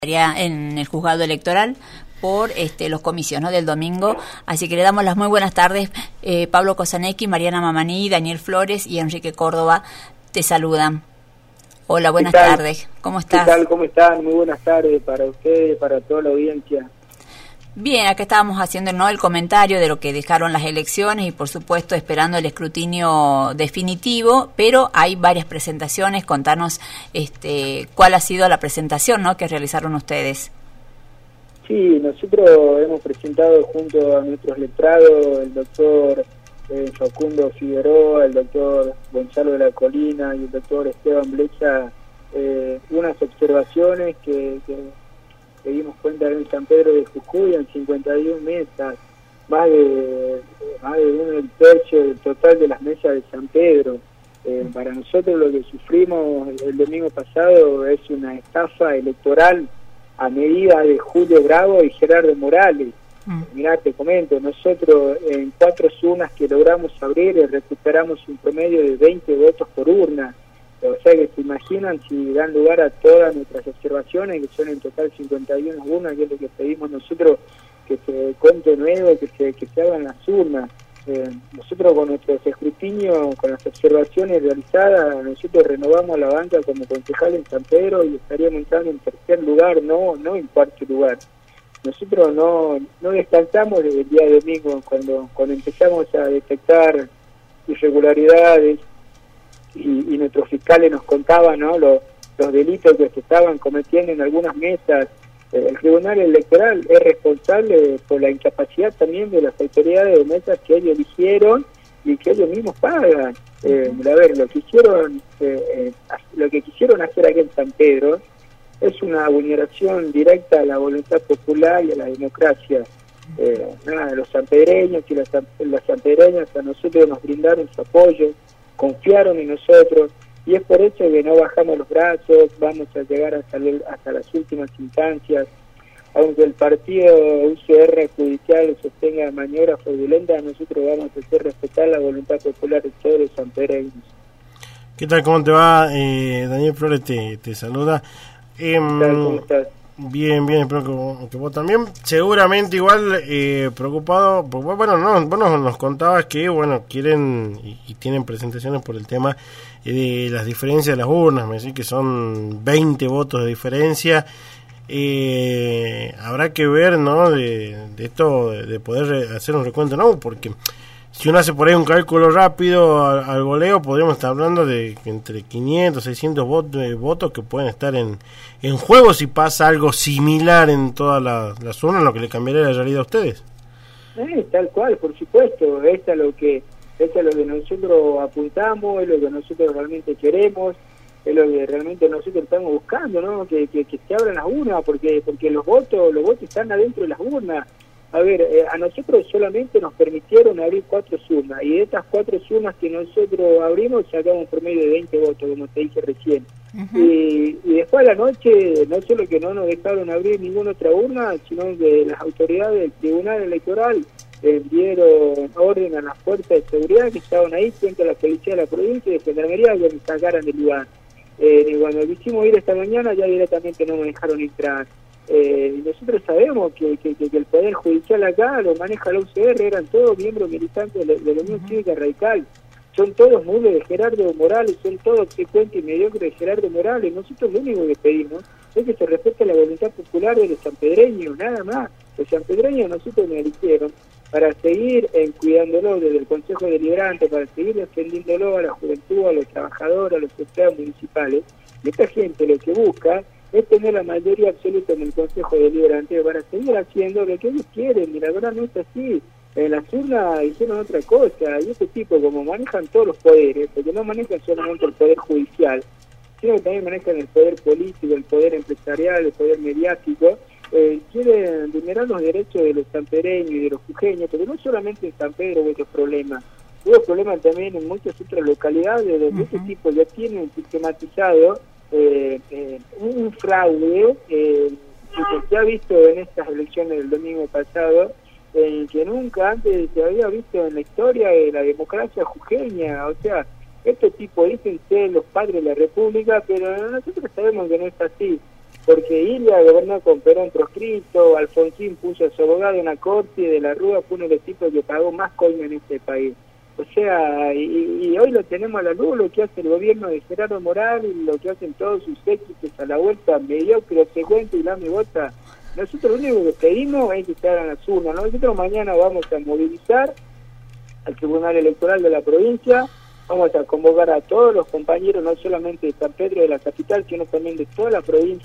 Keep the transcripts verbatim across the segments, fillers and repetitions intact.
en el juzgado electoral por este, los comicios, ¿no?, del domingo. Así que le damos las muy buenas tardes. Eh, Pablo Kosanecki, Mariana Mamaní, Daniel Flores y Enrique Córdoba te saludan. Hola, buenas tardes. ¿Cómo estás? ¿Qué tal? ¿Cómo están? Muy buenas tardes para ustedes, para toda la audiencia. Bien, acá estábamos haciendo, ¿no?, el comentario de lo que dejaron las elecciones y por supuesto esperando el escrutinio definitivo, pero hay varias presentaciones. Contanos este, cuál ha sido la presentación, ¿no?, que realizaron ustedes. Sí, nosotros hemos presentado junto a nuestros letrados, el doctor eh, Facundo Figueroa, el doctor Gonzalo de la Colina y el doctor Esteban Blecha, eh, unas observaciones que... que que dimos cuenta en San Pedro de Jujuy, en cincuenta y una mesas, más de, más de uno del tercio del total de las mesas de San Pedro. Eh, para nosotros lo que sufrimos el domingo pasado es una estafa electoral a medida de Julio Bravo y Gerardo Morales. Mm. Mirá, te comento, nosotros en cuatro urnas que logramos abrir recuperamos un promedio de veinte votos por urna. O sea que se imaginan si dan lugar a todas nuestras observaciones, que son en total cincuenta y una urnas, que es lo que pedimos nosotros, que se cuente nuevo, que se, que se hagan las urnas. Eh, nosotros con nuestros escrutinios, con las observaciones realizadas, nosotros renovamos la banca como concejal en San Pedro y estaríamos entrando en tercer lugar, no no en cuarto lugar. Nosotros no no descansamos desde el día de domingo, cuando, cuando empezamos a detectar irregularidades, Y, y nuestros fiscales nos contaban, ¿no?, los, los delitos que se estaban cometiendo en algunas mesas. Eh, el Tribunal Electoral es responsable por la incapacidad también de las autoridades de mesas que ellos eligieron y que ellos mismos pagan. Eh, a ver, lo que hicieron, eh, eh, lo que quisieron hacer aquí en San Pedro es una vulneración directa a la voluntad popular y a la democracia. Eh, nada, los sanpedreños y las, las sanpedreñas a nosotros nos brindaron su apoyo, confiaron en nosotros, y es por eso que no bajamos los brazos, vamos a llegar hasta, el, hasta las últimas instancias. Aunque el partido U C R judicial sostenga maniobras fraudulentas, nosotros vamos a hacer respetar la voluntad popular de todos los sanpedreños. ¿Qué tal? ¿Cómo te va? Eh, Daniel Flores te, te saluda. Eh, ¿Qué tal? ¿Cómo estás? Bien, bien, espero que, que vos también. Seguramente igual eh, preocupado, porque, bueno, no, vos nos, nos contabas que, bueno, quieren y, y tienen presentaciones por el tema eh, de las diferencias de las urnas, me decís que son veinte votos de diferencia. Eh, habrá que ver, ¿no?, de, de esto, de, de poder hacer un recuento, ¿no?, porque si uno hace por ahí un cálculo rápido al, al goleo, podríamos estar hablando de entre quinientos, seiscientos votos, eh, votos que pueden estar en, en juego si pasa algo similar en todas las, las urnas, lo que le cambiaría la realidad a ustedes. Eh, tal cual, por supuesto. Esto es lo que, esto es lo que nosotros apuntamos, es lo que nosotros realmente queremos, es lo que realmente nosotros estamos buscando, ¿no?, que, que, que se abran las urnas, porque porque los votos los votos están adentro de las urnas. A ver, eh, a nosotros solamente nos permitieron abrir cuatro urnas, y de estas cuatro urnas que nosotros abrimos sacamos un promedio de veinte votos, como te dije recién. Uh-huh. y, y después a la noche, no solo que no nos dejaron abrir ninguna otra urna, sino que las autoridades del Tribunal Electoral eh, dieron orden a las fuerzas de seguridad que estaban ahí, frente a la policía de la provincia y de Gendarmería, que nos sacaran del lugar. Eh, y cuando quisimos ir esta mañana, ya directamente no nos dejaron entrar. Eh, y nosotros sabemos que, que, que el Poder Judicial acá lo maneja la U C R, eran todos miembros militantes de la, de la Unión uh-huh. Cívica Radical, son todos mules de Gerardo Morales, son todos obsecuentes y mediocres de Gerardo Morales. Nosotros lo único que pedimos es que se respete la voluntad popular de los sanpedreños, nada más. Los sanpedreños nosotros nos eligieron para seguir eh, cuidándolo desde el Consejo Deliberante, para seguir defendiéndolo a la juventud, a los trabajadores, a los empleados municipales. Y esta gente lo que busca es tener la mayoría absoluta en el Consejo Deliberante para seguir haciendo lo que ellos quieren, y la verdad no es así. En las urnas hicieron otra cosa, y este tipo, como manejan todos los poderes, porque no manejan solamente el poder judicial, sino que también manejan el poder político, el poder empresarial, el poder mediático, eh, quieren vulnerar los derechos de los sanpedreños y de los jujeños, pero no solamente en San Pedro hubo otros problemas, hubo problemas también en muchas otras localidades donde uh-huh. este tipo ya tienen sistematizado Eh, eh, un fraude eh, que se ha visto en estas elecciones del domingo pasado, eh, que nunca antes se había visto en la historia de la democracia jujeña. O sea, estos tipos dicen ser los padres de la República, pero nosotros sabemos que no es así. porque Ilia gobernó con Perón proscrito, Alfonsín puso a su abogado en la corte y De la Rúa fue uno de los tipos que pagó más coima en este país. O sea, y, y hoy lo tenemos a la luz, lo que hace el gobierno de Gerardo Morales, lo que hacen todos sus éxitos a la vuelta, mediocre, secuente y la me bota. Nosotros lo único que pedimos es que se hagan las urnas. Nosotros mañana vamos a movilizar al Tribunal Electoral de la provincia, vamos a convocar a todos los compañeros, no solamente de San Pedro de la capital, sino también de toda la provincia,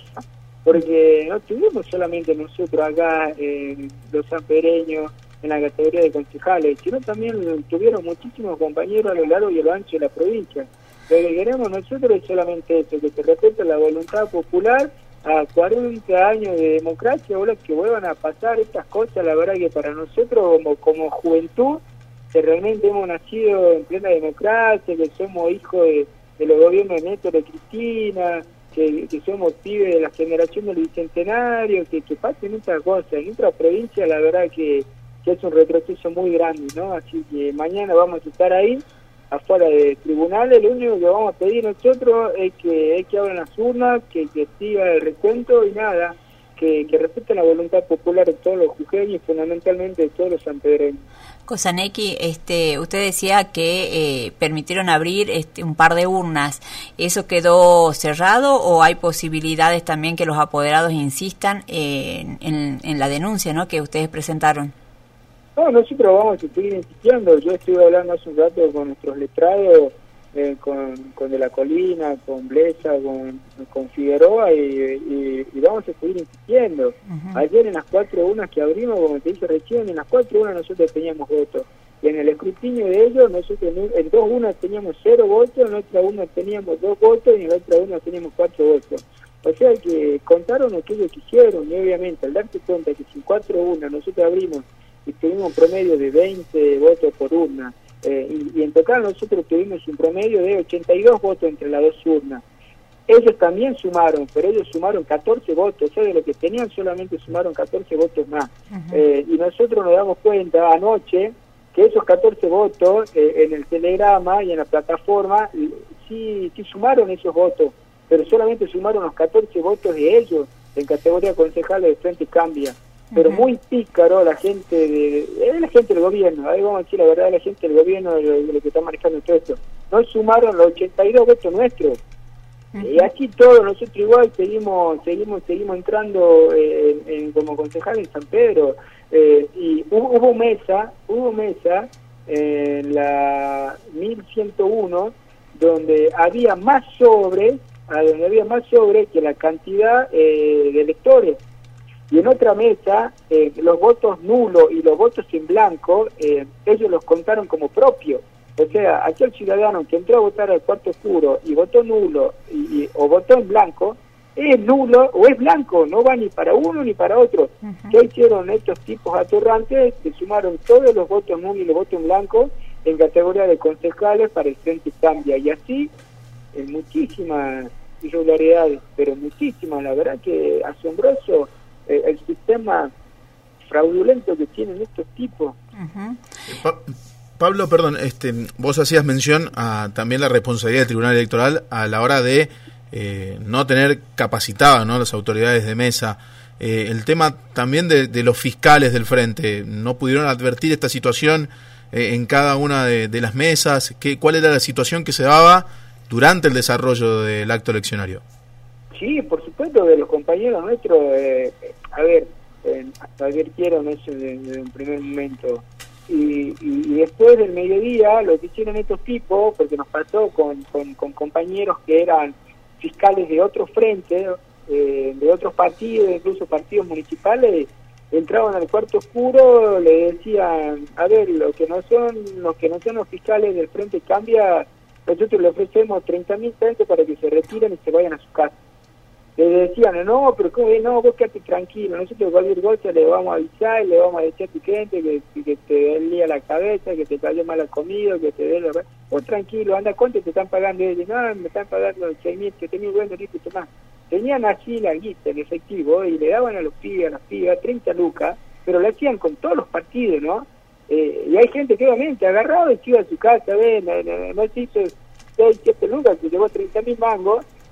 porque no tuvimos solamente nosotros acá, eh, los sanpereños, en la categoría de concejales, sino también tuvieron muchísimos compañeros a lo largo y a lo ancho de la provincia. Lo que queremos nosotros es solamente eso, que se respete la voluntad popular a cuarenta años de democracia, ahora que vuelvan a pasar estas cosas, la verdad que para nosotros como, como juventud, que realmente hemos nacido en plena democracia, que somos hijos de, de los gobiernos de Néstor, de Cristina, que, que somos pibes de la generación del Bicentenario, que, que pasen estas cosas. En nuestra provincia la verdad que que es un retroceso muy grande, ¿no? Así que mañana vamos a estar ahí, afuera de tribunales. Lo único que vamos a pedir nosotros es que, es que abran las urnas, que, que siga el recuento y nada, que, que respeten la voluntad popular de todos los jujeños y fundamentalmente de todos los sanpedreños. Cosaneki, este, usted decía que eh, permitieron abrir este, un par de urnas. ¿Eso quedó cerrado o hay posibilidades también que los apoderados insistan en, en, en la denuncia, ¿no?, que ustedes presentaron? No, nosotros vamos a seguir insistiendo. Yo estuve hablando hace un rato con nuestros letrados, eh, con, con De la Colina, con Blesa, con, con Figueroa, y, y, y vamos a seguir insistiendo. Uh-huh. Ayer en las cuatro urnas que abrimos, como te dije recién, en las cuatro urnas nosotros teníamos votos. Y en el escrutinio de ellos, nosotros en dos urnas teníamos cero votos, en otra urna teníamos dos votos y en la otra urna teníamos cuatro votos. O sea que contaron lo que ellos quisieron, y obviamente al darse cuenta que si en cuatro urnas nosotros abrimos y tuvimos un promedio de veinte votos por urna, eh, y, y en total nosotros tuvimos un promedio de ochenta y dos votos entre las dos urnas. Ellos también sumaron, pero ellos sumaron catorce votos, o sea, de lo que tenían solamente sumaron catorce votos más. Uh-huh. eh, y nosotros nos damos cuenta anoche que esos catorce votos eh, en el telegrama y en la plataforma sí, sí sumaron esos votos, pero solamente sumaron los catorce votos de ellos en categoría concejales de Frente Cambia. Pero uh-huh. muy pícaro la gente de, es la gente del gobierno, ahí vamos a decir la verdad, la gente del gobierno de lo, de lo que está manejando todo esto. No sumaron los ochenta y dos votos nuestros. Uh-huh. Y aquí todos nosotros igual seguimos seguimos seguimos entrando eh, en, en, como concejal en San Pedro. Eh, y hubo, hubo mesa, hubo mesa eh, en la mil ciento uno donde había más sobre, donde había más sobre que la cantidad eh, de electores. Y en otra mesa, eh, los votos nulos y los votos en blanco, eh, ellos los contaron como propios. O sea, aquel ciudadano que entró a votar al cuarto oscuro y votó nulo y, y, o votó en blanco, es nulo o es blanco, no va ni para uno ni para otro. Uh-huh. ¿Qué hicieron estos tipos atorrantes? Que sumaron todos los votos nulos y los votos en blanco en categoría de concejales para el Frente Cambia. Y así, en muchísimas irregularidades, pero muchísimas, la verdad que asombroso. Eh, el sistema fraudulento que tienen estos tipos. Uh-huh. Pa- Pablo, perdón, este, vos hacías mención a también la responsabilidad del Tribunal Electoral a la hora de eh, no tener capacitadas, ¿no?, las autoridades de mesa. Eh, el tema también de, de los fiscales del frente, ¿no pudieron advertir esta situación eh, en cada una de, de las mesas? ¿Qué, ¿Cuál era la situación que se daba durante el desarrollo del acto eleccionario? Sí, por supuesto, de los compañeros nuestros, eh, a ver, eh, advirtieron eso desde un primer momento. Y, y, y después del mediodía, lo que hicieron estos tipos, porque nos pasó con, con, con compañeros que eran fiscales de otros frentes, eh, de otros partidos, incluso partidos municipales, entraban al cuarto oscuro, le decían, a ver, los que no son los que no son los fiscales del Frente Cambia, nosotros le ofrecemos treinta mil pesos para que se retiren y se vayan a su casa. Le decían, no, pero ¿cómo es? No, vos quedate tranquilo, nosotros cualquier cosa le vamos a avisar y le vamos a decir a tu gente que, que te dé el día la cabeza, que te cayó mal la comida, que te dé la... Vos tranquilo, anda, ¿cuánto te están pagando ellos? No, me están pagando seis mil, siete mil, bueno, listo, tomá. Tenían así la guita en efectivo y le daban a los pibes, a las pibas, treinta lucas, pero lo hacían con todos los partidos, ¿no? Eh, y hay gente que obviamente agarraba y se iba a su casa, ¿ves? No, no, no se hizo seis, siete lucas, que llevó treinta mil mangos,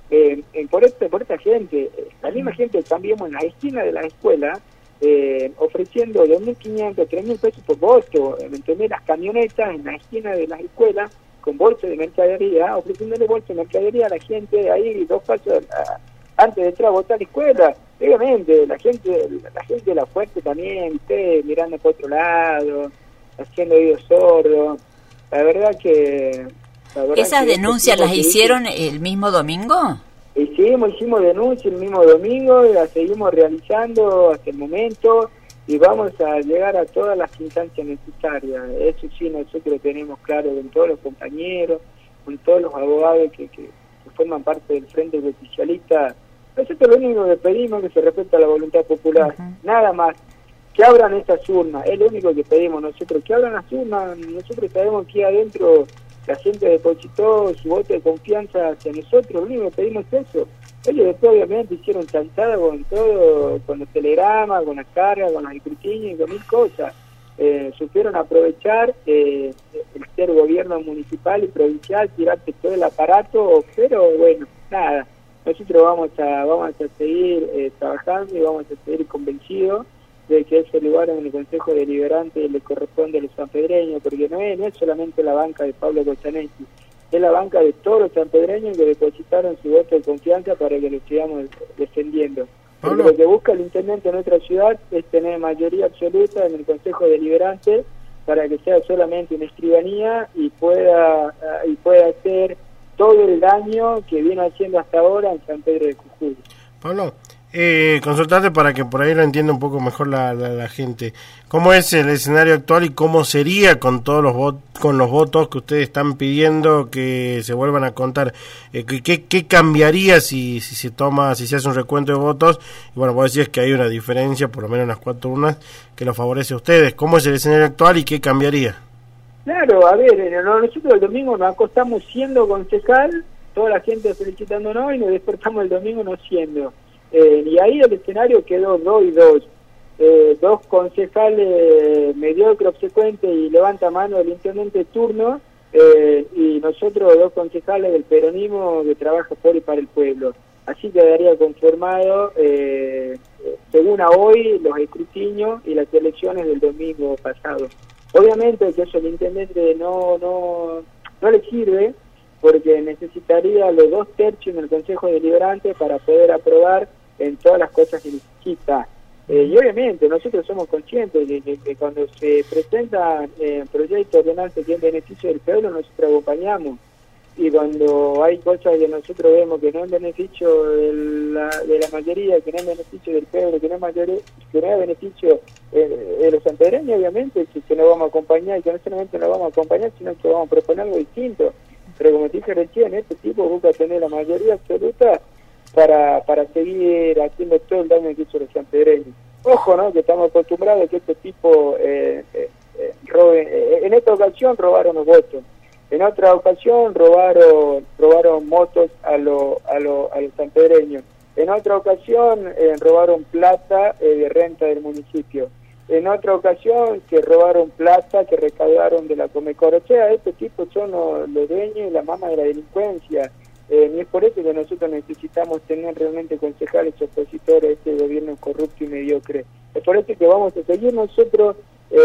eh, eh, por, este, por esta gente, la misma gente también en la esquina de la escuela, eh, ofreciendo dos mil quinientos, tres mil pesos por voto, ¿me entendés? Las camionetas en la esquina de las escuelas, con bolsas de mercadería, ofreciéndole bolsas de mercadería a la gente ahí dos pasos a, antes de entrar a votar a la escuela. Obviamente, la gente la gente de la fuerte también, usted mirando por otro lado, haciendo oídos sordos. La verdad que... La verdad ¿Esas que denuncias las hicieron el mismo domingo? Hicimos, hicimos denuncias el mismo domingo, y las seguimos realizando hasta el momento, y vamos a llegar a todas las instancias necesarias. Eso sí, nosotros tenemos claro con todos los compañeros, con todos los abogados que, que, que forman parte del Frente Justicialista. Nosotros lo único que pedimos es que se respete a la voluntad popular, uh-huh. Nada más. Que abran estas urnas, es lo único que pedimos nosotros, que abran las urnas. Nosotros sabemos que adentro la gente depositó su voto de confianza hacia nosotros, lo único que pedimos es eso. Ellos después obviamente hicieron chantada con todo, con los telegramas, con las cargas, con los escrutinios y con mil cosas. Eh, supieron aprovechar eh, el ser gobierno municipal y provincial, tirarte todo el aparato, pero bueno, nada. Nosotros vamos a vamos a seguir eh, trabajando y vamos a seguir convencidos de que ese lugar en el Consejo Deliberante le corresponde a los sanpedreños, porque no es, no es solamente la banca de Pablo Kochaneski, es la banca de todos los sanpedreños que depositaron su voto de confianza para que lo sigamos defendiendo. Porque lo que busca el intendente de nuestra ciudad es tener mayoría absoluta en el Consejo Deliberante para que sea solamente una escribanía y pueda y pueda hacer todo el daño que viene haciendo hasta ahora en San Pedro de Jujuy. Pablo, eh, consultarte para que por ahí lo entienda un poco mejor la, la, la gente. ¿Cómo es el escenario actual y cómo sería con todos los votos, con los votos que ustedes están pidiendo que se vuelvan a contar? Eh, ¿qué, ¿Qué cambiaría si, si se toma, si se hace un recuento de votos? Y bueno, vos decís que hay una diferencia, por lo menos en las cuatro urnas, que los favorece a ustedes. ¿Cómo es el escenario actual y qué cambiaría? Claro, a ver, nosotros el domingo nos acostamos siendo concejal, toda la gente felicitándonos, y nos despertamos el domingo no siendo. Eh, y ahí el escenario quedó dos y dos. Eh, dos concejales mediocre, obsecuente y levanta mano del intendente turno, eh, y nosotros dos concejales del peronismo que trabaja por y para el pueblo. Así quedaría conformado, eh, según a hoy, los escrutinios y las elecciones del domingo pasado. Obviamente que eso el intendente no, no, no le sirve, porque necesitaría los dos tercios en el Consejo Deliberante para poder aprobar en todas las cosas que necesita. Eh, y obviamente nosotros somos conscientes de que, que cuando se presentan eh, proyectos de ordenanza que en beneficio del pueblo, nosotros acompañamos. Y cuando hay cosas que nosotros vemos que no es beneficio de la, de la mayoría, que no es beneficio del pueblo, que no es, mayoría, que no es beneficio eh, de los sanpedreños, obviamente, que, que nos vamos a acompañar, y que no solamente nos vamos a acompañar, sino que vamos a proponer algo distinto. Pero como te dije recién, este tipo busca tener la mayoría absoluta para para seguir haciendo todo el daño que hizo los sanpedreños. Ojo, ¿no?, que estamos acostumbrados a que este tipo eh, eh, eh, robe. Eh, en esta ocasión robaron los votos. En otra ocasión robaron robaron motos a, lo, a, lo, a los sanpedreños. En otra ocasión eh, robaron plata eh, de renta del municipio. En otra ocasión que robaron plata que recaudaron de la Comecor. O sea, estos tipos son los, los dueños y la mama de la delincuencia. Eh, y es por eso que nosotros necesitamos tener realmente concejales opositores a este gobierno corrupto y mediocre. Es por eso que vamos a seguir nosotros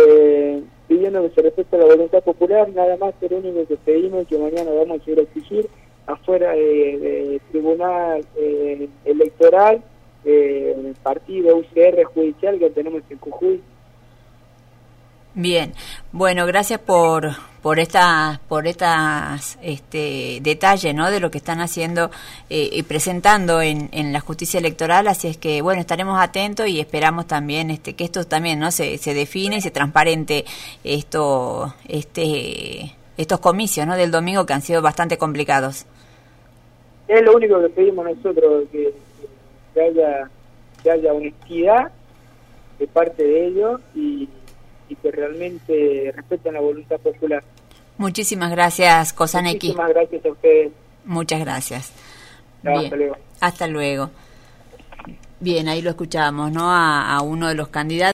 eh, pidiendo que se respete la voluntad popular. Nada más que lo único que pedimos, que mañana vamos a ir a exigir afuera del de tribunal eh, electoral, eh, el partido U C R judicial que tenemos en Jujuy. Bien, bueno, gracias por por estas por estas este detalles, ¿no?, de lo que están haciendo eh, y presentando en, en la justicia electoral. Así es que bueno, estaremos atentos y esperamos también este que esto también no se se define y se transparente esto este estos comicios, ¿no?, del domingo, que han sido bastante complicados. Es lo único que pedimos nosotros, que, que haya que haya honestidad de parte de ellos y y que realmente respeten la voluntad popular. Muchísimas gracias, Kochaneski. Muchísimas gracias a ustedes. Muchas gracias. Bien. Hasta luego. Hasta luego. Bien, ahí lo escuchábamos, ¿no?, a, a uno de los candidatos.